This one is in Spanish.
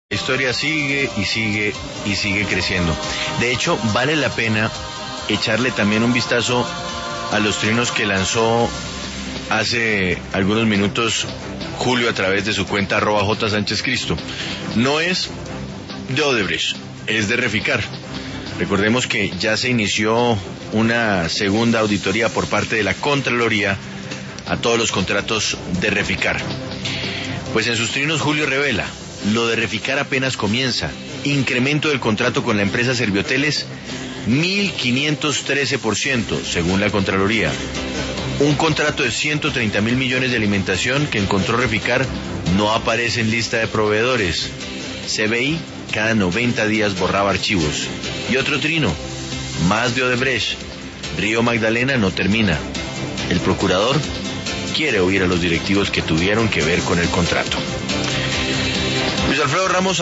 La historia sigue y sigue y sigue creciendo. De hecho, vale la pena echarle también un vistazo a los trinos que lanzó hace algunos minutos Julio a través de su cuenta @JSánchezCristo. No es de Odebrecht, es de Reficar. Recordemos que ya se inició una segunda auditoría por parte de la Contraloría a todos los contratos de Reficar. Pues en sus trinos Julio revela: lo de Reficar apenas comienza. Incremento del contrato con la empresa Servihoteles, 1.513%, según la Contraloría. Un contrato de 130.000 millones de alimentación que encontró Reficar no aparece en lista de proveedores. CBI cada 90 días borraba archivos. Y otro trino, más de Odebrecht. Río Magdalena no termina. El procurador quiere oír a los directivos que tuvieron que ver con el contrato. Luis Alfredo Ramos